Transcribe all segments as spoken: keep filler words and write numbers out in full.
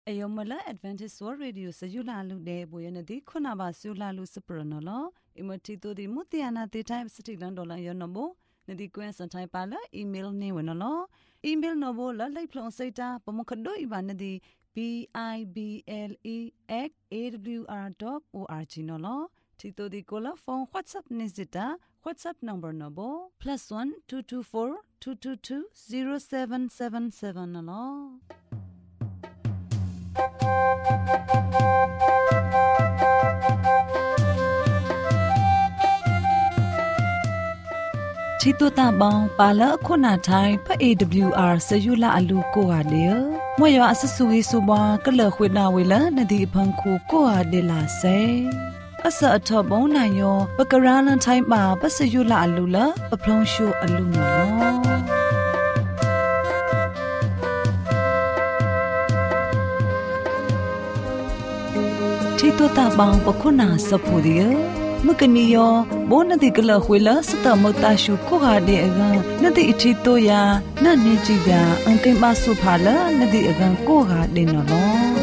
Ayomala Adventist World Radio Sayula Lude Boyanadi Kunaba Sula Lucipranola, Imotito di Mutiana the Time City Landola Yonobo, Nadi Gwen Santai Pala, email Newanolo, email Nobo, La Plon Seta, Pomokado Ibanadi, B I B L E at A W R dot org Nolo, Tito di Gola phone WhatsApp Nizita, WhatsApp number Nobo, plus one two two four two two two zero seven seven seven Nolo. Chitota bang pala khona thai pha A W R sayula alu ko ha le moyo asasui suba kala khwina wela nadi phang khu ko ha de la se asa atho bon na yo pakaralan thai ba pasayula alu la paplong shu alu no Chitota bang pakhona sapodiya Mukaniyo, Bonadi Gala Huila, Sata Motashu Kohade Agan, Nadi Ichito ya, Nani Jiga, Uncle Masu Pala, Nadi Agan Koha de Nolo.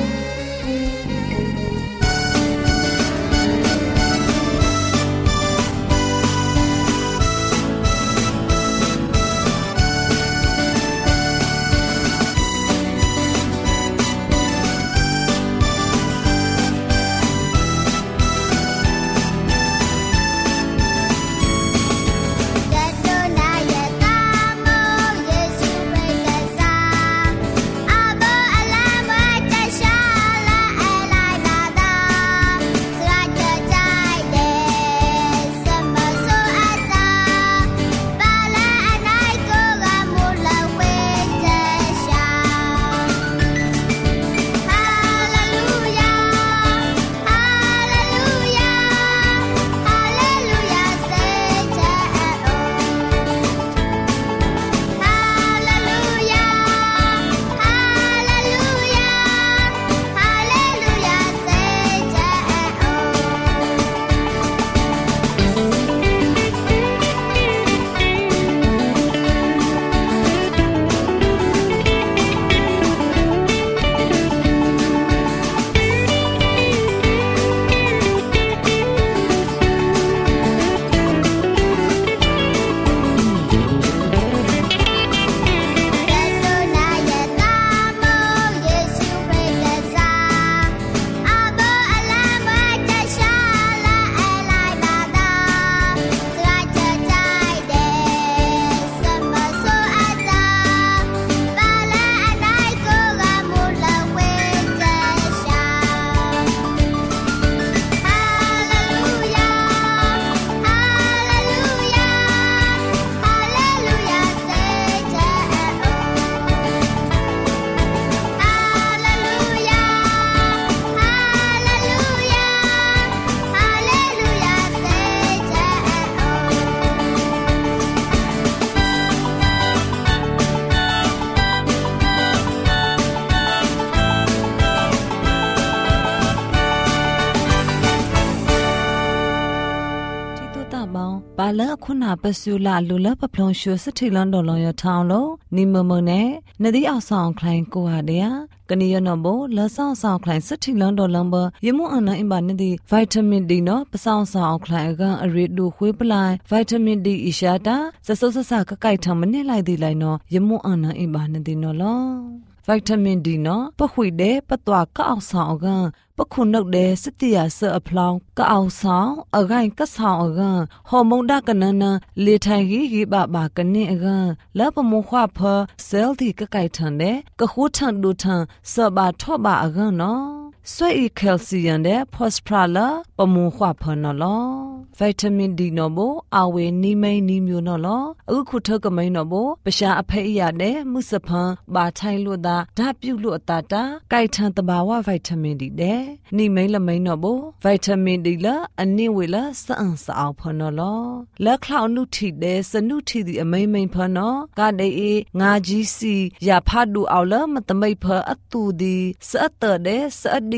Pala khuna pasula lula paplong shu satilan dolong yo town lo ni momo ne nadi aw song klein ko ha de ya kaniyo no bo la song song klein satilan dolong ba yemu ana imba nadi vitamin D no pasong song klein ga ari du khwe plai vitamin D ishata saso sasa ka kai tham ne lai di lai no yemu ana imba nadi no lo vitamin D no pakhwi de patwa ka aw song ga Pakunok de Sitia Sir Aplong, Ka Sao, a gain Kasao again, Homon Dakanana, Litagi Baba Kani again, Lapa Mohua per, Selti Kakaitan de, Kahutan Dutan, Saba Toba again no. Sway calcium de, Posprala, Pamuhua Panolo, Vitamin D nobo, Awe Nime Nimu nolo, Ukutoka Mainobo, Basha Apaya de, Musapan, Batai Luda, Dapu Luatata, Gaitan Tabawa Vitamin D de. Ni main la main nobo vitamin D la ani wela sa an sa aw phono lo la khlaw nu thi de sa nu thi di amai main phono ka de e nga ji si ya pha du aw la ma tamai pha atu di sa at de sa di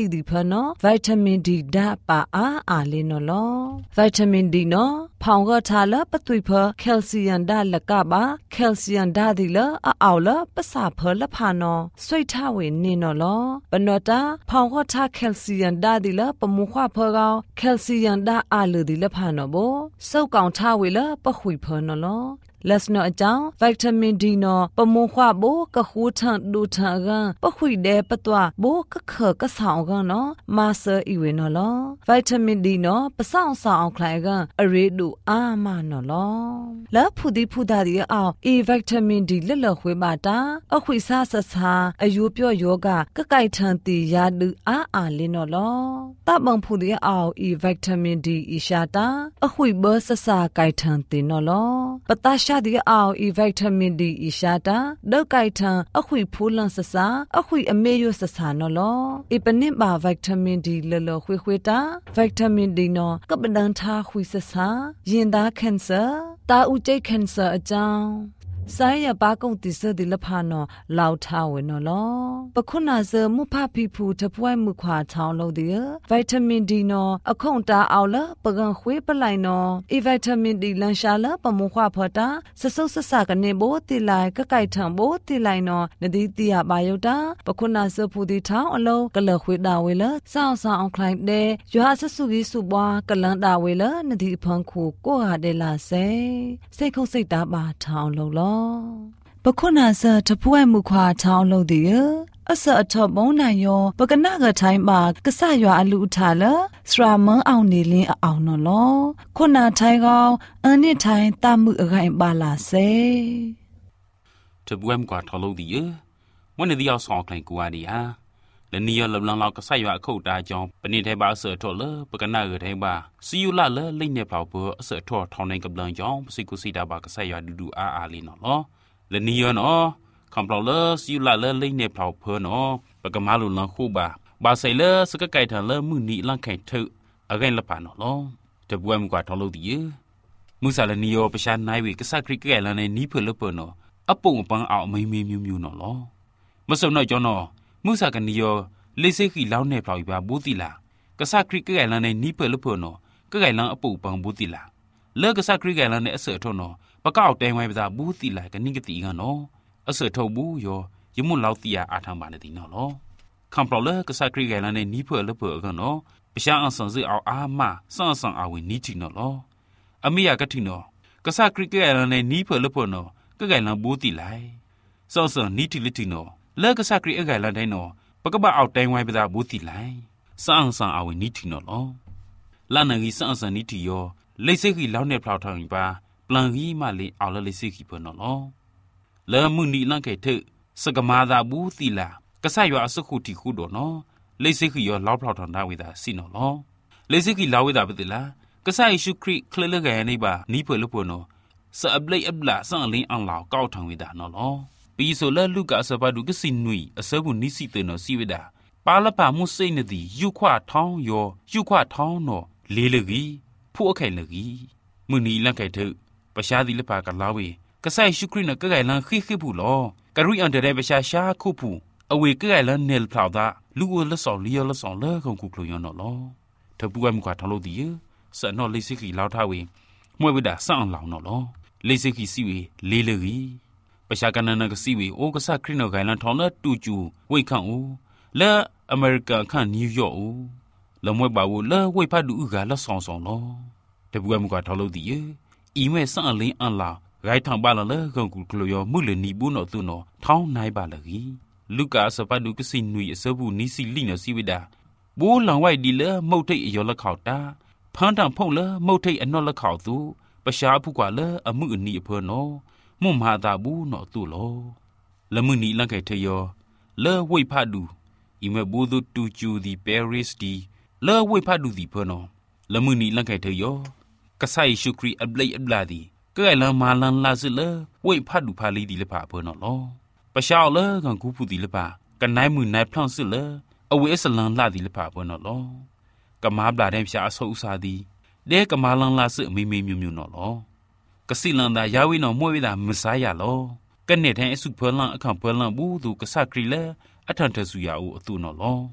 ลีဒီဖနော်ဗိုက်တာမင်ဒီဓာတ်ပါအားအားလေးနော်လောဗိုက်တာမင်ဒီနော်ဖောင်ကထားလပသွေဖကယ်ဆီယမ်ဓာတ်လကပါကယ်ဆီယမ်ဓာတ်ဒီလအောက်လပစာဖလဖာနော်ဆွိထဝေနေနော်လောပနောတာဖောင်ကထားကယ်ဆီယမ်ဓာတ်ဒီလပမုခွဖောကောင်ကယ်ဆီယမ်ဓာတ်အားလူဒီလဖာနော်ဘောစောက်ကောင်ထားဝေလပခွေဖနော်လောလက်စနော်အကြောင်းဗိုက်တာမင်ဒီနော်ပမုခွဘိုကခူထန်ဒူထန်ကန်ပခွေတဲ့ပတွာဘိုကခကဆောင်ကန်နော်မာဆာအီဝေနော်လောဗိုက်တာမင်ဒီနော်ပဆောင်ဆောင်ခလိုက်ကန်အရေဒူအာမနော်လောလက်ဖူဒီဖူဒါဒီအောင်အီဗိုက်တာမင်ဒီလက်လခွေပါတာအခွေစားဆဆာအယူပြော့ယောဂကကိုက်ထန်တီယာဒူအာအာလင်းနော်လောတပံဖူဒီအောင်အီဗိုက်တာမင်ဒီအီရှာတာအခွေဘောဆဆာကိုက်ထန်တီနော်လောပတရှာဒီအောင်အီဗိုက်တာမင်ဒီအီရှာတာဒေါကိုက်ထန်အခွေဖူးလန်ဆဆာအခွေအမေယဆဆာနော်လောအီပနစ်ပါဗိုက်တာမင်ဒီလလခွေခွေတာဗိုက်တာမင်ဒီနော်ကပဒန်ထားခွေဆဆာရင်သားကင်ဆာတာဦးကျိတ်ကင်ဆာအကြောင်းဆိုင်ရပါကုံတိစဒီလဖာနော်လောက်ထားဝေနော်လောပခုနာဇမုဖဖီဖူတပွဲမှုခွာချောင်းလို့ဒီဗိုက်တာမင်ဒီနော်အခုံတာအောင်လပကံခွေးပလိုက်နော်အီဗိုက်တာမင်ဒီလန်ရှာလပမုခွာဖတာဆဆုဆဆကနေဘိုတိလိုက်ကကိုက်ထံဘိုတိလိုက်နော်နဒီတိယပါယုတာပခုနာဇဖူဒီထောင်းအလုံးကလခွေးတာဝေလစောင်းဆောင်အောင်ခလိုက်တဲ့ရွာဆဆုကြီးစုပွားကလန်တာဝေလနဒီဖန်ခုကိုဟာတဲ့လာစေစိတ်ခုစိတ်တာပါထောင်းလို့လောပခုနာဇတပွဲမှုခွာချောင်းလို့ဒီအစအထဘုံနိုင်ယောပကနာကထိုင်းပါကဆရွာအလူထားလစရာမန်းအောင်နေလင်းအောင်နော်လောခုနာထိုင်းကောင်အန်နစ်ထိုင်းတမှုအခိုင်ပါလာစေတပွဲမှုခွာထောင်းလို့ဒီမွန်းနေဒီအောင်ဆောင်ကလိုင်ကူအဒီဟာလနီယောလဘလန်လောက်ကဆရွာအခုတ်တာကြောင့်ပနိထဲပါအစထော်လပကနာကထိုင်းပါစီယူလာလလိမ့်နေပေါ့ဘောအစထော်ထောင်းနေကပလန်ကြောင့်ပစိကုစီတာပါကဆရွာဒူဒူအာအာလီနော်လောလနီယောနော်คำพลเลสิละเลเลยเนี่ยพลาวเพอเนาะปกมาลุลังคู่บาบาใส่เลสกไก่ทางเลมือนี้ลังไข่เถอะอะไรละป่าเนาะล้อจะบวยมกว่าทอลุดีมือสารนิโยประชานายวิกษาคริกแก่ละในนี้เพื่อเลเปเนาะอปุ่งปังเอาไม่มีมิวมิวเนาะล้อมาสมหน่อยจอเนาะมือสารกันนิโยเลเซขีเล่าเนี่ยพลาวบาบูติลากษาคริกแก่ละในนี้เพื่อเลเปเนาะก็ไก่ลังอปุ่งปังบูติลาเลิกกษาคริกแก่ละในเสือทอเนาะปะก้าวแตงไว้ภาษาบูติลากันนี่กติกันเนาะအစထုတ်ဘူးယောယမှုလောက်တီယာအားထမ်းပါနေတယ်နော်လောခံပလောလကစားခရီကလည်းနီးဖွယ်လဖွယ်ကနော်ပရှာအဆန်စီအောင်အာမဆန်ဆန်အဝင်နီးချီနော်လောအမိယကတိနော်ကစားခရီကလည်းနီးဖွယ်လဖွယ်နော်ကကဲလန်ဘူးတီလိုက်စောဆန်နီးတီလတီနော်လက်ကစားခရီအကဲလန်တိုင်းနော်ပကပအောက်တိုင်းဝိုင်းပသာဘူးတီလိုက်ဆန်ဆန်အဝင်နီးချီနော်လောလာနဂီဆန်ဆန်နီးတီယောလိစိခိလောက်နေဖလောက်ထောင်ပါပလန်ကြီးမလေးအော်လလိစိခိပေါ်နော်လောเลมุนีลังเกเถสกมาดาบูติลากษายอสขุติคูดเนาะเลสิกิยอลาวพลาวทอนดาวิดาสิเนาะลอเลสิกิลาวิดาปติลากษายชุคริคลเลกะนี่บานีเปลปเนาะสะอบเลอบลาสังลิงอังลาวก้าวทางวิดาเนาะลอปีโซเลลูกะสะบาดุกสินุยอเสบุนิสิเตเนาะสิวิดาปาลปามุစိတ်နတိယုခွာထောင်းယောယုခွာထောင်းနော်လေလကြီးဖို့အခိုင်လကြီးမနီလန့်ခိုင်ထုပရှားဒီလပါကလာဝေကဆိုင်ရှုခရနကကဲလန်ခိခိဘူးလောကရုအန်တဲ့ပရှာရှာခုဖူအဝေကကဲလန်နယ်ဖလောက်တာလူဝလဆော်လီယလဆော်လဲခုခုကလိုယောနော်လောတပူဝဲမကွာထောင်းလို့ဒီစနော်လိစိခိလောက်ထားဝေမွဲဝိဒါစအောင်လောင်နော်လောလိစိခိစီဝေလေးလကြီးပရှာကနနကစီဝေအိုကဆခရနကဲလန်ထောင်းလဲတူကျူဝိခန့်ဦးလဲအမေရိကန်ခန့်နယူးယောက်ဦးလမွဲပါဘူးလဲဝိဖတ်တူကလဆောင်းဆောင်းလောတပူဝဲမကွာထောင်းလို့ဒီအီမဲစအလင်းအန်လာဂိုင်ထောင်ပါလလေကုံကူကလိုယောမှုလနီဘူးနော်သူနော်ထောင်းနိုင်ပါလကြီးလူကာစပဒုကစိနွေအစဘူးနီစီလိနော်စီဝိဒါဘိုးလောင်ဝိုက်ဒီလေမုတ်ထိတ်အယောလက်ခေါတာဖန်းတံဖုံလေမုတ်ထိတ်အနော်လက်ခေါသူပရှားဖုကွာလေအမှုအနီအဖောနော်မွန်မာတာဘူးနော်သူလောလမှုနီလန့်ခဲ့ထေယောလေဝိဖတ်ဒူဤမဘူဒူတူကျူဒီပဲရစ်ဒီလေဝိဖတ်ဒူဒီဖောနော်လမှုနီလန့်ခဲ့ထေယောကဆိုင်ရှုခရီအဘလိအဘလာဒီကဲလမာလန်လာစလေဝိဖတ်ဒူဖာလီဒီလပါဖောနော်လောပရှားလေကန်ကူဖူဒီလပါကနိုင်မှုနိုင်ဖလန့်စလေအဝေးစလန်လာဒီလပါဖောနော်လောကမားဘလာတဲ့ဖြာအဆုပ်စာဒီဒဲကမာလန်လာစအမေမေမြူမြူနော်လောကစီလန်ဒါယာဝိနော်မွေဝိဒါမစားရလောကနေတဲ့အစုဖောလန်အခန့်ဖောလန်ဘူးသူကဆခရီလေအထန်တဆူရဦးအသူနော်လောတ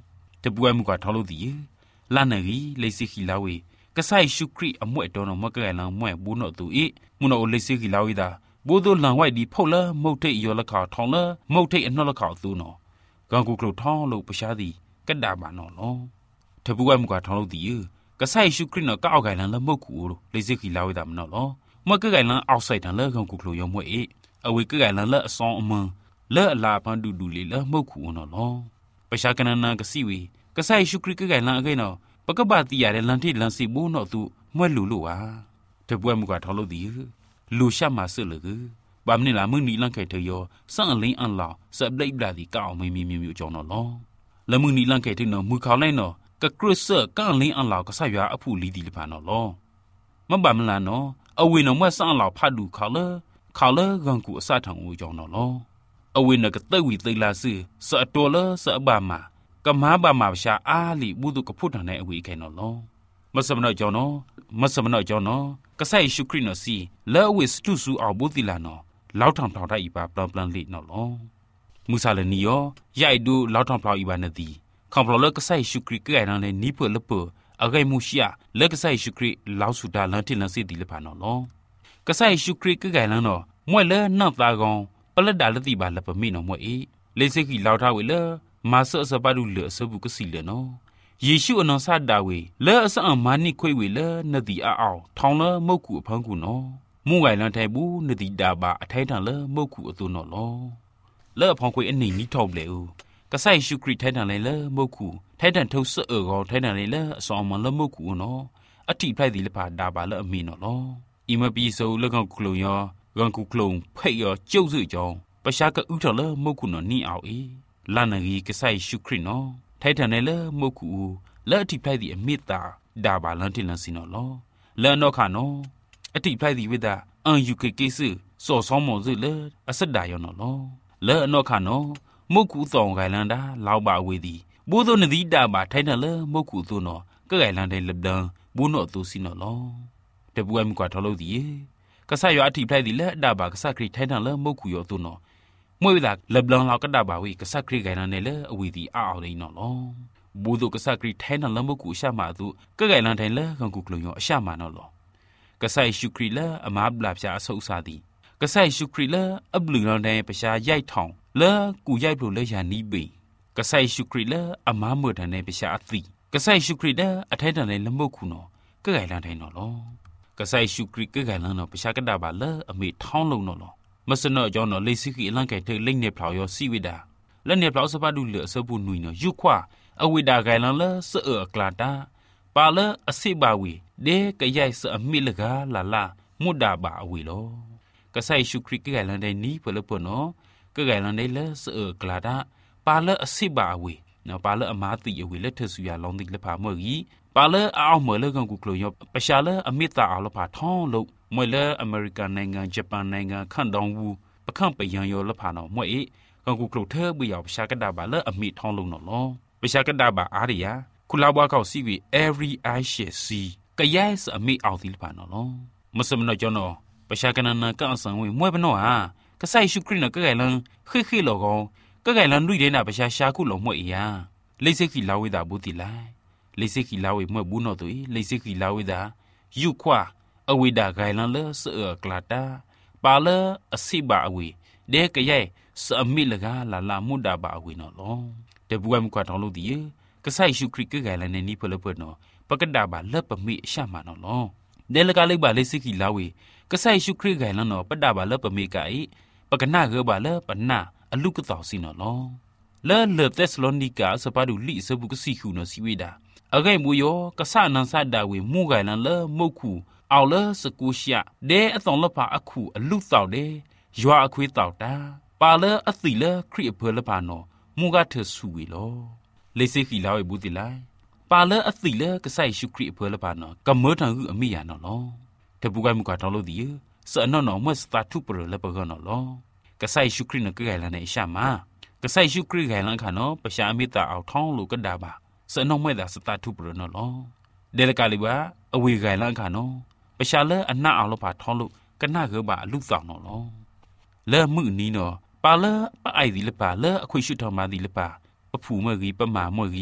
တပွေးမှုကထောက်လို့ဒီလာနေရီလေစီခီလာဝေကဆိုင်ရှုခရီအမွဲ့တော်တော်မကဲလန်မွဲ့ဘူးနော်သူဤမုနော်လေစီခီလာဝေတာဘိုးတို့လန်ဝိုက်ဒီဖုတ်လာမုတ်ထိတ်ရောလက်ခါထောင်းလာမုတ်ထိတ်အနှော့လက်ခါသူနော်ကန်ကူကလုထောင်းလို့ပရှားသည်ကက်တာပါနော်လောတပွေးမှုကထောင်းလို့ဒီကဆိုင်ရှုခရီနော်ကောက်ကိုင်လန်လမုတ်ကူလို့လေစီခီလာဝေတာမနော်လောမကဲလန်အောက်ဆိုင်တန်လကန်ကူကလုရောမွဲ့ဤအဝေကဲလန်လက်အဆောင်အမန်လက်အလားပန်းတူတူလေးလမုတ်ကူနော်လောပရှားကနနာကစီဝေကဆိုင်ရှုခရီကဲလန်အကိနော်ပကပတိရတဲ့လန်ထိလန်စီဘူးနော်သူမွဲ့လူလို့ပါတပွေးမှုကထောင်းလို့ဒီလူရှာမဆလကဘာမနီလာမနီလန်ခဲတရောစံလင်းအန်လာစပလိတ်လာဒီကောင်းမီမီမြူကြောင်းနော်လောလမနီလန်ခဲတဲ့နော်မူခေါလိုက်နော်ကကရစ်ဆကန်လင်းအန်လာကဆရွာအဖူလီဒီလပါနော်လောမဘာမလာနော်အဝေနော်မွဲ့စံလာဖတ်လူခေါလခေါလကန်ကူအစထောင်ဦးကြောင်းနော်လောအဝေနကတဝီသိလာစီစအတော်လစအဘာမာကမာဘာမာရှာအားလီဘူးတုကဖုတ်တန်တဲ့အဝေခဲနော်လောမစမနော်ကြောင်းနော်မစမနော်ကြောင်းနော်ကဆိုင်ရှုခရနော်စီလဲဝစ်တူဆူအောင်ဘူးတီလာနော်လောက်ထောင်ထောင်တိုက်ဤပါပလန်ပလန်လေးနော်လောမူဆာလနီယောရိုက်ဒူလောက်ထောင်ဖောက်ဤပါနသည်ခေါပလလကဆိုင်ရှုခရကဲနန်လေနီဖလပအဂိမှုရှိယလက်ကဆိုင်ရှုခရလောက်ဆူတာလန်တင်လန်စီတီလဖာနော်လောကဆိုင်ရှုခရကဲနန်နော်မွဲ့လဲနတ်သားကောင်ပလက်တာလက်တီပါလပမိနော်မွဲ့ဤလေစိခိလောက်ထားဝေလမာဆအစပါဒူလအစဘူးကစီလနော်ယေရှုအနောဆာဒါဝေလဲအစအမာနိခွေဝေလဲနဒီအအောင်ထောင်းလမုတ်ကူအဖန်းကူနော်မုန်ကိုင်လန်ထိုင်ဘူးနဒီဒါပါအထိုင်ထန်လဲမုတ်ကူအသွနော်လောလဲအဖောင်းခွေအနေနီးထောက်လေဦးကဆိုင်ရှုခရထိုင်ထန်လဲလဲမုတ်ကူထိုင်ထန်ထုတ်ဆော့အောထိုင်ထန်လဲလဲအစောမလဲမုတ်ကူနော်အတိဖိုက်ဒီလပါဒါပါလဲအမီနော်လောအီမပီဆိုလက်ကောင်ကလုံယောကန်ကူကလုံဖိတ်ယောကျုပ်စုကြောင်းပရှားကဥထော်လဲမုတ်ကူနော်နီအောင်အေလာနရီကဆိုင်ရှုခရနော်ထိုင်ထန်လဲလဲမုတ်ကူလဲအတိဖိုက်ဒီအမီတာဒါပါလန်တင်လန်စီနော်လောလဲနော်ခါနော်အတိဖိုက်ဒီဝိဒါအန်ယူကေကေဆူစောဆောမောစုလေအစဒါယောနော်လောလဲအနော့ခါနော်မုတ်ကူတောင်ဂိုင်လန်ဒါလောက်ပါဝေဒီဘိုးတို့နဒီတာပါထိုင်တယ်လေမုတ်ကူသူနော်ကဲဂိုင်လန်တဲ့လက်ဒန်ဘူးနော်သူစီနော်လောတပူအမ်ကွာထော်လို့ဒီကဆာယောအတိဖိုက်ဒီလဲဒါပါကဆာခရီထိုင်တယ်လေမုတ်ကူယောသူနော်မွေးလာလက်ဒန်လောက်ကဒါပါဝေကဆာခရီဂိုင်လန်နဲ့လေအဝေဒီအာအောင်လေးနော်လောဘိုးတို့ကဆာခရီထိုင်တယ်လေမုတ်ကူရှာမာသူကဲဂိုင်လန်ထိုင်လေကန်ကူကလုံယောအရှာမာနော်လောကဆိုင်ရှုခရီလာအမားဘလာပြအဆုပ်စားသည်ကဆိုင်ရှုခရီလာအဘလူလောင်းတဲ့ပရှာရိုက်ထောင်လဲကူရိုက်လို့လဲယာနီးပေကဆိုင်ရှုခရီလာအမားမွတ်တဲ့ပရှာအသီကဆိုင်ရှုခရီလာအထိုက်တန်တဲ့လမုတ်ခုနော်ကဲ့ဂိုင်လန်ထိုင်နော်လောကဆိုင်ရှုခရီကဲ့ဂိုင်လန်နော်ပရှာကတာပါလဲအမေထောင်းလုံးနော်လောမစနော့ကြောင်းနော်လေစီခီအလန့်ကဲတဲ့လိမ့်နေဖလောင်ရောစီဝိတာလက်နေဖလောင်စပါဒူလအစပုနွိနော်ယူခွာအဝိဒါဂိုင်လန်လဲစေအကလာတာပါလဲအစိပါဝီဒေကရိုက်စအမိလကလာလာမွတ်တာပါအဝီလောကဆိုင်ရှုခရကဲလန်တဲ့နီးဖလပနောကဲလန်တဲ့လဲစေကလာတာပါလဲအစိပါအဝီနော်ပါလဲအမာတိအဝီလက်ထဆူရလောင်းတိလက်ဖာမော်ကြီးပါလဲအောင်မလဲကန်ကူကလိုယောပရှာလဲအမိတာအောင်လဖာထောင်းလို့မွေလဲအမေရိကန်နိုင်ငံဂျပန်နိုင်ငံခန့်တောင်ဘူးပခန့်ပယံယောလဖာနော်မွေကန်ကူကလိုထဲဘီယောပရှာကတာပါလဲအမိထောင်းလို့နော်လောပရှာကတာပါအားရခုလာဘွားကောက်စီဝီ every I shall see ကရဲစအမိအောင်ဒီလပါနော်လောမစမနော်ကျွန်တော်ပရှာကနနာကန်ဆန်ဝေမွဲဘနောဟာကဆိုင်ရှုခရနကကဲလန်ခိခိလောကောကကဲလန်လူဒေနာပရှာရှာခုလောမွဲ့ရာလိစိခီလာဝေတာဘူးတီလိုက်လိစိခီလာဝေမွဲ့ဘူးနော်တူလိစိခီလာဝေတာယူခွာအဝေဒါဂိုင်လန်လဲစေကလာတာပါလဲအစိပါအဝေဒဲကရဲစအမိလကလာလာမွတ်တာပါအဝေနော်လောတဘူအမ်ကွာထောင်းလို့ဒီကဆိုင်ရှုခရကကဲလန်နေနီဖလပနော်ပကဒါပါလက်ပမိအရှာမနော်လောဒဲလကလေးပါလိစိခီလာဝေကဆိုင်ရှုခရကဲလန်နော်ပဒါပါလက်ပမိကအိပကနာကပါလဲပနာအလုကတော်စီနော်လောလဲလေသက်စလောနီကာစပါဒူလိစပုကစီခုနော်စီဝေတာအဂိုင်မူယောကဆာနန်ဆာဒါဝေမူဂိုင်လန်လဲမုတ်ခုအော်လဲစကူရှာဒဲအတော်လဖာအခုအလုတောက်တယ်ရွာအခွေးတောက်တာပါလဲအသီလဲခရစ်ဖလဖာနော်မူကထဆူဝေလောလေစိခီလာဝေဘူးတိလိုက်ပါလဲအသီလဲကဆိုင်ရှုခရစ်ဖလဖာနော်ကမောထန်ဟုအမိယာနော်လောတပူကမှုကတောင်းလို့ဒီစအနော်နော်မစတာထုပရလပကနော်လောကဆိုင်ရှုခရစ်နကဲလန်နေရှာမာကဆိုင်ရှုခရစ်ဂိုင်လန်ခါနော်ပရှာမိတာအောင်ထောင်းလို့ကဒါပါစနော်မဲတာစတာထုပရနော်လောဒဲလကလေးပါအဝေဂိုင်လန်ခါနော်ပရှာလဲအနှအောင်လို့ပါထောင်းလို့ကနကဘာအလူဆောင်နော်လောလဲမှုနီးနော်ပါလဲပအိုက်ဒီလပါလဲအခွေရှုထောင်းမာဒီလပါအဖူမကြီးပမာမကြီးပ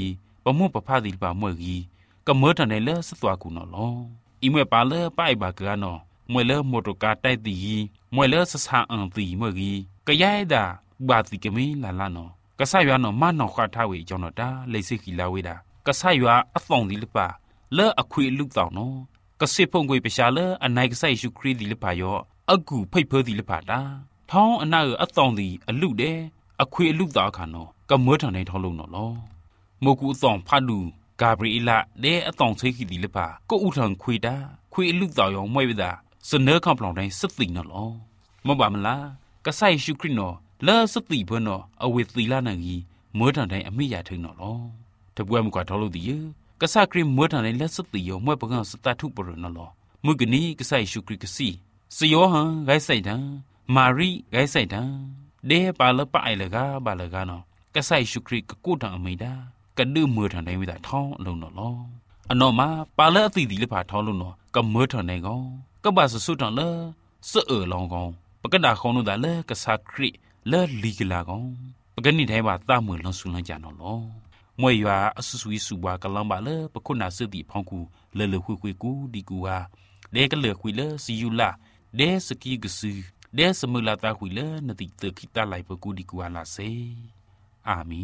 ปะมุปะพาดิปะมวยกีก็เมื่อทันในเลสตัวกูนอลออีเมื่อปาเลป้ายบากกันนอมวยเลมอตกาใต้ตีมวยเลสสาอังตีมวยกีก็ย้ายดาบาติกมีลาลานอก็ใส่ยานอมาหนอคาทาเวจอนอดาเลยสิกิลาเวดาก็ใส่ยาอัฟองดิลิปาเลออคุยลูกตาวนอก็เสพงกุยไปชาเลอันไหนก็ใส่ชุครีดิลิปายออากูไพ่เพอดิลิปาดาท้องอันน่าเอออัฟองดีอลุเดอคุยลูกตาขานอก็เมื่อทันในท้องลงนอลอโมกุตองพาดูกาเบรีละเดอตองเซกิดิลิปาก็อุทังคุยดาคุยลูกตาวยองมวยเวดาเสนอคำปลองในสตินอลอมบามันละก็ใส่ชุครีนอเลอสติเพื่อนอเอาเวตีลานังกีเมื่อทันในอเมียถึงนอลอถ้าบวยมกว่าท้องลงดีเยก็สักครีมเมื่อทันในเลสติยอมวยปะกันสตาทุบรนอลอมือกนี้ก็ใส่ชุครีกสีสยอหังไกใส่ดังมารีไกใส่ดังเดปาลปะไอเลกาบาเลกานอก็ใส่ชุครีกกูดังอเมดาก็ดื้อเมื่อทันในวิดาท้องลงนอลออันนอมาปาเลอติดิลิพาท้องลงนอก็เมื่อทันในกองก็บาสุดทันเลเสอเออลองกองปะกะดาของนุดาเลก็สักครีเลอลีกลากองปะกะนี่ไทบาตามือลองสุลังจานอลอมวยยาอสุสุยสุบากะลังบาเลปะคุณนาสติพองกูเลเลคุยคุยกูดีกูฮาเดก็เลคุยเลซิยูลาเดสกีกซือเดสมุลาตาคุยเลนติเตคิตาไลปะกูดีกูฮาลาเซอาเม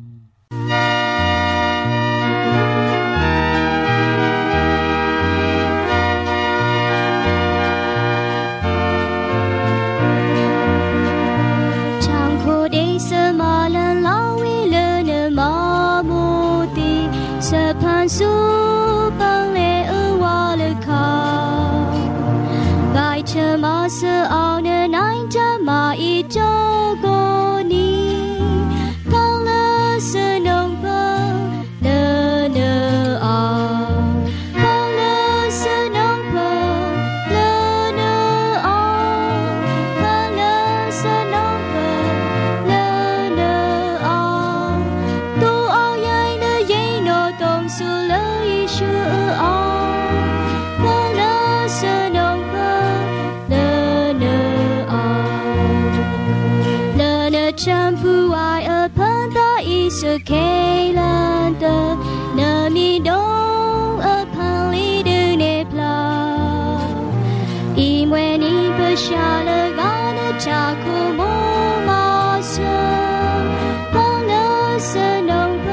น苏邦雷尔瓦勒卡，白车马是奥的南着马一周过你，当了是农本了了啊，当了是农本了了啊，当了是农本了了啊，都熬夜的夜诺东苏。是啊，我那是农本了了啊，了了全部爱而碰到一些开朗的，那米东而旁里的那plan，因为你不下了俺的家苦木马车，帮了是农本。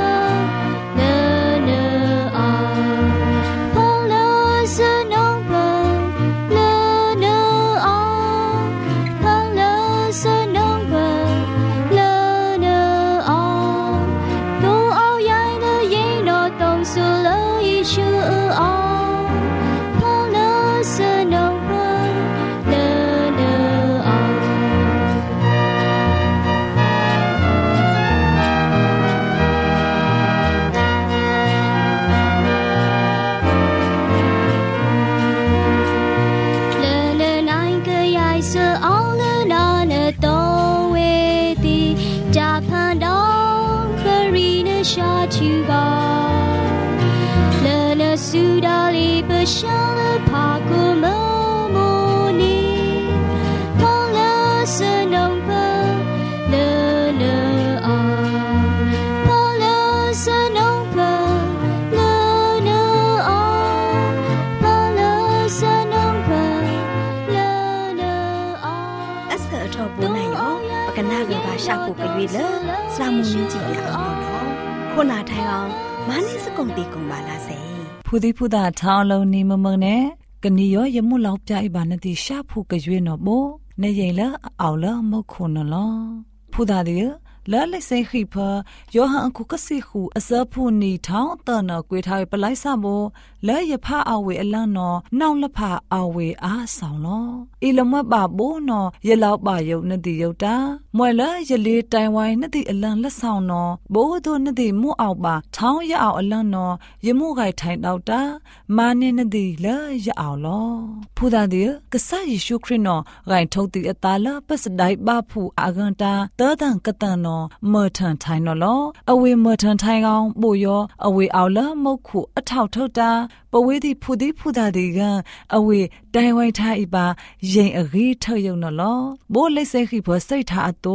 苏达里不想了爬过某某你，帮了是农本了了啊，帮了是农本了了啊，帮了是农本了了啊。 အစအထောပေါ်နိုင်ရောပကနာကဘာရှာဖို့ကြွေလစလာမှုမြင့်ကြည့်ရအောင်နော်ခုနာထိုင်အောင်မနစ်စကုန်တီကုန်ပါလားစေဖူဒီဖူတာထောင်းလုံးနေမမနဲ့ကနီရောရမှုလောက်ပြိုင်ပါနဲ့တိရှာဖူကရွေးနော်ဘောနေရင်လအောင်လမခုနလောဖူတာဒီလဲလက်စိခိဖယောဟန်အခုကစီခုအစဖူနီထောင်းတနော်ကွေထားပလိုက်စဘောလဲရဖအဝေအလန်းနော်နောက်လဖအဝေအားဆောင်လောအီလမဘဘိုးနော်ရလောက်ပါယုံနတိယုတ်တာမွဲလဲရလေးတိုင်ဝိုင်းနတိအလန်းလက်ဆောင်နော်ဘိုးတို့နတိမှုအောင်ပါထောင်းရအောင်အလန်းနော်ရမှုခိုင်ထိုင်တော့တာမာနေနတိလဲရအောင်လောဖူတာဒီကဆာယေရှုခရစ်နော်ဂိုင်ထုတ်တိအတာလပစဒိုင်ဘဖူအာဂန်တာတောတန်ကတန်နော်မော်ထန်ထိုင်နော်လောအဝေမော်ထန်ထိုင်ကောင်ပို့ရောအဝေအောင်လမုတ်ခုအထောက်ထုတ်တာပဝေးတိဖူတိဖူတာဒီကအဝေတိုင်ဝိုင်ထားဤပါရင်အဂီထောက်ယုံနော်လောဘိုးလိစိတ်ခိဘောစိတ်ထားအတော့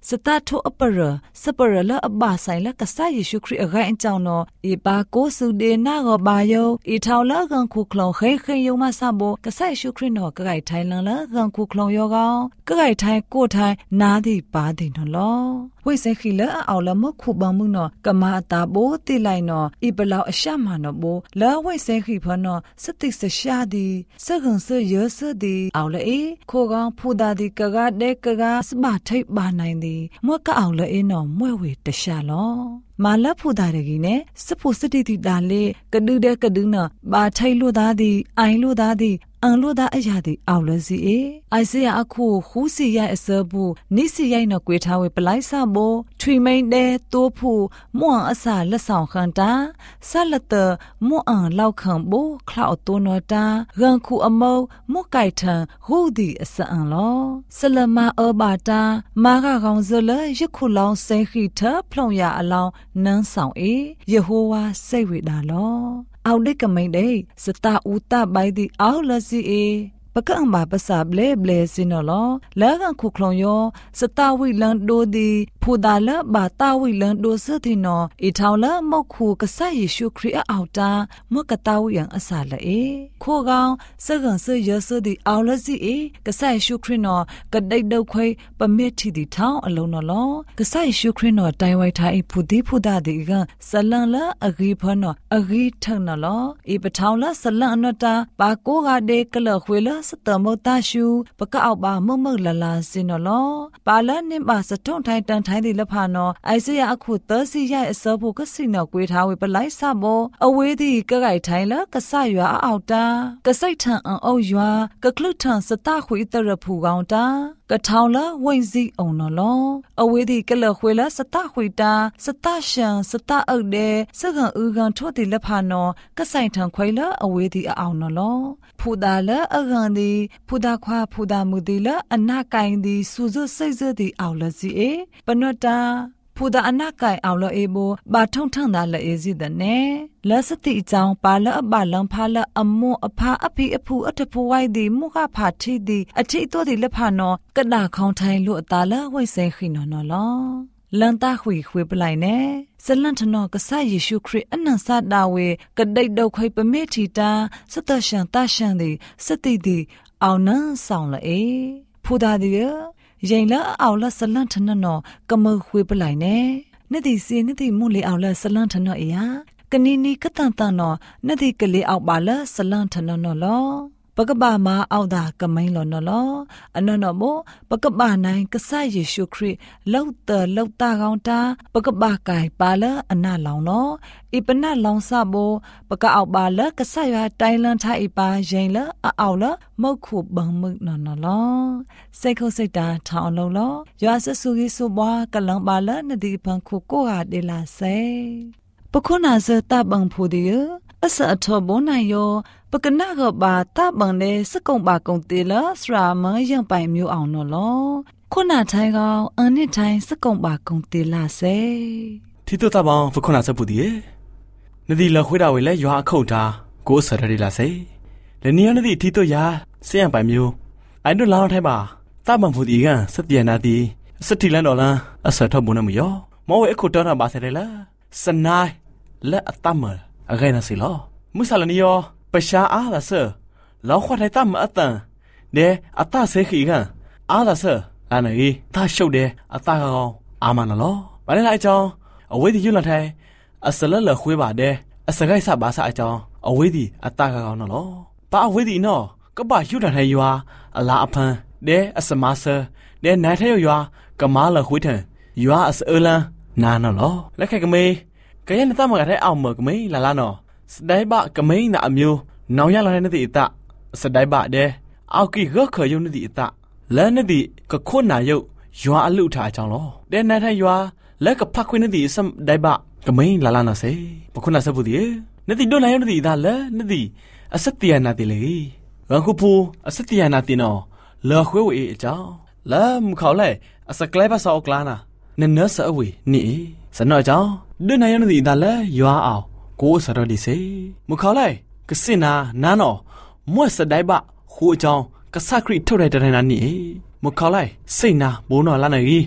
สตาร์ทอัปเปอร์สเปอร์ละอบาไซละกษาเยซูคริสต์อะไรเจ้าเนาะอีปาโกสุเดนากบายโยอีทาวละกันคุคลองเฮเฮยมาซาโบกษาเยซูคริสต์เนาะกะไก่ไทยลังละกันคุคลองโยกากะไก่ไทยโกไทยนาดิปาดินเนาะဝိစေခီလအော်လမခုဘမှုနောကမာတာဘိုတိလိုက်နောဣပလောက်အရှမနောဘိုလာဝိစေခီဖနောစတိစရှာဒီစကန်စရစဒီအော်လေခိုကောင်ဖူတာဒီကကတဲ့ကကစမထိတ်ပါနိုင်ဒီမွက်ကအော်လေနောမွဲဝေတရှာလောမာလဖူတာရကြီးနဲ့စဖို့စတိတိတာလေကဒုတဲ့ကဒုနောဘာထိတ်လို့သားဒီအိုင်လို့သားဒီအန်လို့သားအရာဒီအော်လစီအေအိုင်စီယာအခုခူးစီရဲ့အစဘူးနိစီရိုက်နော်ကွေထားဝေပလိုက်ဆဘောထွေမိန်တဲ့တိုးဖို့မွန်အစာလက်ဆောင်ခန်တာဆလတ်တမွန်အန်လောက်ခံဘောခလောက်တိုးနော်တာရန်ခုအမောမွတ်ကိုက်ထန်ဟူဒီအစအန်လောဆလမအဘာတာမာကကောင်ဇလရခုလောင်စိန်ခိထဖလုံရအလောင်းနန်းဆောင်အေယေဟောဝါစိတ်ဝေတာလောအောက်ဒက်ကမိန်တဲ့စတာဦးတပိုင်ဒီအောက်လစီအေပကံဘာပစာဘလေဘလေစင်လောလာကန်ခုခလုံယောစတာဝိလန်ဒိုဒီဖူဒါလဘာတာဝိလန်ဒိုစတိနောအထောင်လမောက်ခုကဆာယေရှုခရစ်အောက်တာမကတာဝိယံအစာလေခိုကောင်စကန်စရစဒီအောက်လစီအေကဆာယေရှုခရစ်နောကဒိတ်ဒုတ်ခွေပမစ်တီဒီထောင်းအလုံးနော်ကဆာယေရှုခရစ်နောတိုင်ဝိုက်ထားဖူဒီဖူဒါဒီကဆလန်လာအဂီဖနောအဂီထန်နော်ဤပထောင်လဆလန်အနတာဘာကိုကဒေကလခွေလစတမောတာရှုပကအောက်ပါမုံမုံလလာစင်နော်ပါလနိပါစထုံထိုင်တန်ထိုင်ဒီလဖာနော်အိုက်စရအခုသစီရအစောဖို့ကစိနော်ကွေထားဝေပလိုက်ဆဘောအဝေးဒီကကိုက်ထိုင်လကဆရွာအောက်တာကစိတ်ထန်အောက်ရွာကကလုထန်စတခွေတရဖူကောင်တာကထောင်လဝိစီအောင်နော်လောအဝေးဒီကလခွေလစတခွေတာစတရှန်စတအုတ်တဲ့စကန်ဥကန်ထို့ဒီလဖာနော်ကဆိုင်ထန်ခွေလအဝေးဒီအောင်နော်လောဖူဒါလအကန်ဒီဖူဒါခွာဖူဒါမူဒီလအနာကိုင်ဒီစူဇစိတ်ဇဒီအောင်လစီအေပနဝတာဖူဒါအနာကိုင်အောင်လအေဘောဘာထုံထန်ဒါလအေစီဒနဲ့လစတိအကြောင်းပါလအပလံဖာလအမောအဖာအဖိအဖူအတဖူဝိုက်ဒီမုခဖာထီဒီအထိတော်ဒီလဖာနောကဒါခေါင်ထိုင်လို့အတာလဝိစေခိနော်နော်လောလန်တာခွေခွေပလိုက်နဲ့စလန်ထနောကဆာယေရှုခရစ်အနန်ဆာဒါဝေကဒိတ်ဒုတ်ခွေပမေထီတာစတရှန်တရှန်ဒီစတိဒီအောင်နန်းဆောင်လေဖူဒါဒီရင်လာအောင်လဆလန်ထနနောကမခွေပလိုက်နဲ့နှစ်ဒီစီနှစ်ဒီမူလေအောင်လဆလန်ထနောအေယာကနီနီကတန်တန်နောနှစ်ဒီကလေးအောက်ပါလဆလန်ထနောနောလောပကပမာအောက်တာကမိန်လောနော်လောအနော်နော်မို့ပကပနိုင်ကဆာယေရှုခရစ်လောက်တလောက်တာကောင်းတာပကပကိုင်ပါလအနလောင်လောဣပနလောင်စဘောပကအောက်ပါလကဆာရွာတိုင်လန်ထိုင်ပါရင်လအောက်လမုတ်ခုဘံမှုနော်နော်လောစိတ်ခုစိတ်တာထောင်းလုံးလောရွာဆဆူကြီးဆိုဘွားကလံပါလနဒီပန်ခုကိုဟာဒေလာစေပခုနာဇတဘံဖူဒီအစအထောဘုံနိုင်ယောပကနာကဘာတဘံလေစကုံပါကုံတေလစရာမယံပိုင်မျိုးအောင်နော်လောခုနာထိုင်ကောင်အန်နစ်ထိုင်စကုံပါကုံတေလာစေတီတိုတဘောင်ပခုနာစပူဒီနဒီလခွေးတာဝေလဲရွာအခုတ်တာကိုစရရီလာစေလနီယနဒီတီတိုယာစယံပိုင်မျိုးအိုင်ဒိုလောင်းထိုင်ပါတဘံဖူဒီကစတျနာတီစတိလန်ဒေါ်လာအစထဘုံနမယောမောဝဲအခုတော်တာပါစရလာစနိုင်းလက်အတမအဂိုင်နစီလောမုဆလနီယောပရှာအားလာဆလောခွတ်ထိုင်တမအတန်နဲအတဆေခိကအားလာဆလာနေသာရှုပ်တယ်အတကောင်အာမနလောဘာလဲလိုက်ကြောင်းအဝေးဒီယူလာထိုင်အစလလခွေးပါတယ်အစကိုက်ဆပါဆအကြောင်းအဝေးဒီအတကောင်နော်လောပါအဝေးဒီနော်ကပယူလာထိုင်ရွာအလာအဖန်နဲအစမဆနဲနိုင်ထဲရွာကမာလခွေးထန်ရွာအစအလန်နာနော်လောလက်ခက်ကမေးကဲနတမကတဲ့အောင်မကမေးလာလာနော်စဒိုင်ဘကမိန်နာအမျိုးနောင်ရလာတဲ့တိတစဒိုင်ဘတဲ့အောက်ကီရခယုံတဲ့တိတလဲနေတိကခွနာယုတ်ရွာအလူထားကြောင်းလောတဲ့နိုင်ထိုင်ရွာလက်ကဖခွင်းတဲ့တိစဒိုင်ဘကမိန်လာလာနော်စေပခုနာစပူဒီနေတိဒိုနိုင်ယုံတဲ့တိဒါလဲနေတိအစတျာနာတိလေရခုဖူအစတျာနာတိနော်လောခွေးဝေအကြောင်းလဲမခေါ်လဲအစကလိုက်ပါစောကလာနာနနဆအဝေနိစနော်ကြောင်းဒိုနိုင်ယုံတဲ့တိဒါလဲရွာအောင်ကိုစရဒီစေမခေါ်လိုက်ကစင်နာနာနော်မွတ်စဒိုင်ဘခိုးအကြောင်းကဆခရီထုတ်တဲ့တရနာနီမခေါ်လိုက်စိတ်နာဘိုးနော်လာနေကြီး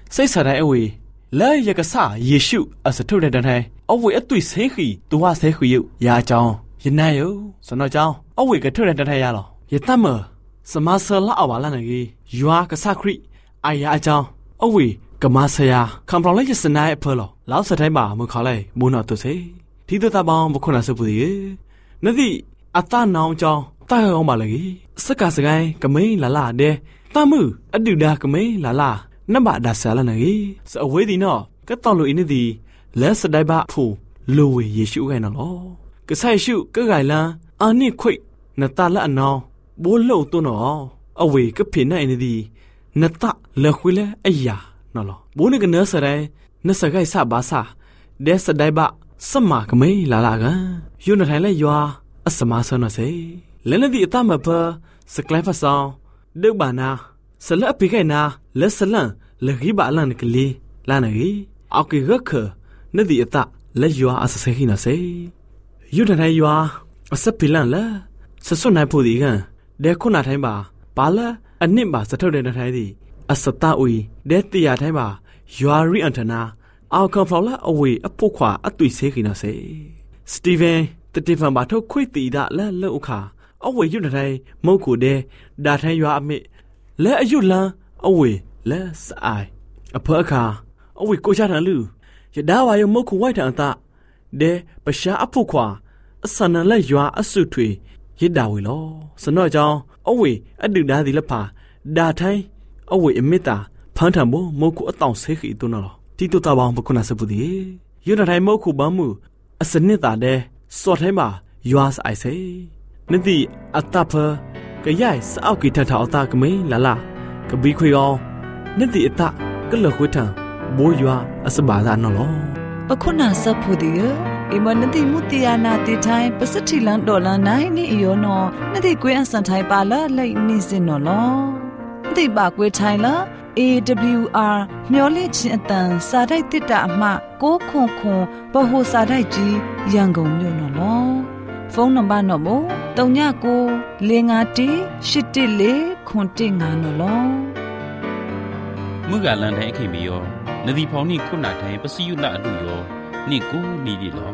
စိတ်ဆတိုင်းအဝေလဲရကစားယေရှုအစထုတ်တဲ့တန်းတိုင်းအဝေအတွေ့ဆဲခီသူဝဆဲခီယရာကြောင်းယနိုင်ယစနောကြောင်းအဝေကထုတ်တဲ့တန်းတိုင်းရလောယတမစမဆလာအဝလာနေကြီးယွာကစားခရီအာယာအကြောင်းအဝေကမဆရာကံပလောင်လေးစနိုင်အဖေလောလောက်စတိုင်းပါမခါလိုက်မူနော်သူစေဒီတတပေါင်းမခုနာစပူရေနတိအတနောင်ကြောင်းတာရောင်းပါလေစက်ကစကိုင်းကမိန်လာလာတဲ့တမှုအတူဒါကမိန်လာလာနမဒါဆာလနေစအဝေးဒီနော်ကတော်လူအင်းဒီလက်စတိုင်ပါဖူလူဝေယေရှုခိုင်နော်ကဆိုင်ရှုကဂိုင်လန်အာနိခွိနတလအနောင်ဘိုးလုံတုနော်အဝေကဖိနေနေဒီနတလခွေလေအယာနော်လောဘိုးနေကနဆရဲနစကိုင်စဘာစာဒဲစတိုင်ပါစမကမိန်လာလာကယုန်ထိုင်လေယွာအစမဆနစေလဲနေဒီအတမပစကလိုက်ဖဆောင်ဒုဘာနာဆလအပိခိုင်နာလက်စလန်လခိဘာလန်ကလေးလာနေအောက်ကေရခနဒီအတလက်ယွာအစစေခိနစေယုဒထိုင်ယွာအစပိလန်လာစစွနိုင်ဖို့ဒီကန်ဒဲခုနာထိုင်ပါဘာလာအနှစ်ပါစထုတ်တဲ့ထိုင်ဒီအစတအွေဒဲတီယာထိုင်ပါယွာရီအန်တနာအောက်ကောင်ဖလာအဝေအပုတ်ခွာအတွေ့စေခိနစေစတီဗန်တတိဖန်ပါထုတ်ခွေတီဒါလက်လောအခါအဝေယုဒထိုင်မုတ်ကိုဒဲဒါထိုင်ယွာအမိလဲအယုလန်အဝေလဲဆိုင်အဖေအခါအဝေကိုချတာလူရဒါဝါယမုတ်ခုဝိုက်တန်တာဒဲပရှာအဖုခွာအစနလက်ယွာအဆုထွေရစ်တာဝေလောစနော့ကြောင်းအဝေအတူဒါဒီလဖာဒါထိုင်အဝေအမိတာဖန်ထံဘမုတ်ခုအတောင်ဆေခီတုနော်တီတူတာဘောင်ပခုနာစပူဒီယုဒထိုင်မုတ်ခုဘမှုအစနစ်တာတဲ့စော်ထိုင်မှာယွာဆိုင်စေနတိအတဖကရိုက်စောက်ကီထထောက်တာကမေးလာလာကဘီခွေအောင်နတိအတကလခွေထံဘိုးယွာအစဘာသာနော်လောပခုနာစဖူဒီယအမနတိမူတီယာနာတီထိုင်ပစတိလန်ဒေါ်လာနိုင်နီယောနောနတိကွေးအစန်ထိုင်ပါလာလိတ်နေစင်နော်လောနတိပါကွေးထိုင်လာ A W R မျော်လင့်ခြင်းအတန်စာတိုက်တစ်တာအမှကိုခွန်ခွန်ဘဟိုစာတိုက်ကြီးရန်ကုန်မြို့နော်လောဖုန်းနံပါတ်နော်မို့တုံညကိုလေးငါတီရှစ်တစ်လေးခွန်တစ်ငါနော်လောမူကလန်တိုင်းအခိမီယောနဒီဖောင်နိခုနာထိုင်ပစီယုလအလူယောနိကိုနီဒီလော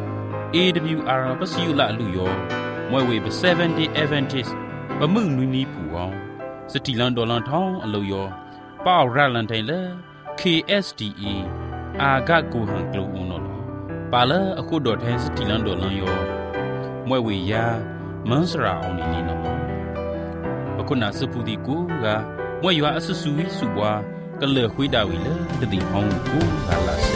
A W R ပစီယုလအလူယောမွဲဝေပseventy Adventist ပမှုနူနီပူအောင်စတီလန်ဒေါ်လန်ထောင်းအလူယောပေါရလန်ထိုင်လေ K S D A အာဂတ်ကိုဟန်ကလိုဦးနော်ပါလာအခုဒေါ်ထိုင်စတီလန်ဒေါ်လန်ယောမွဲဝေယာမန်စရာအောင်နီနီနော်အခုနာစပူဒီကိုကမွဲရွာအဆဆူဝီစုပွားကလေခွေးတာဝီလေတတိဟောင်းကိုလာလာစေ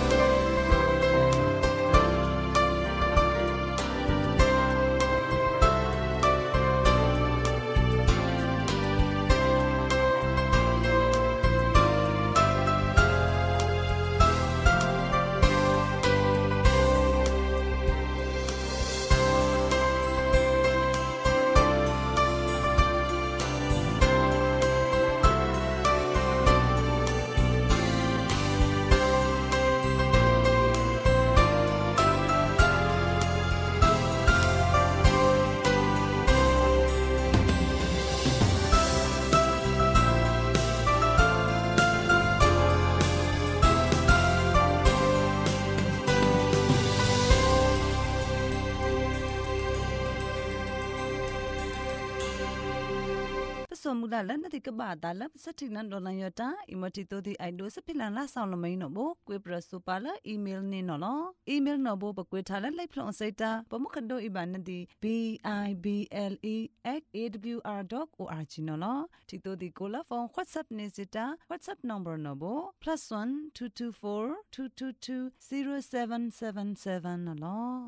สมุดาลันติกบาดาลับสถิลันดอลันยตาอิมติโตติไอโดสพิลันลาซาวลมินโนโบกวยปรสุปาลอีเมลนี่นอลอีเมลโนโบปกวยทาลไลพลอนไซตาปมุขโดอิบานติ b i b l e at a w r dot org นอลติโตติโกลาฟอน WhatsApp เนซิตา WhatsApp number โนโบ plus one two two four two two two zero seven seven seven นอล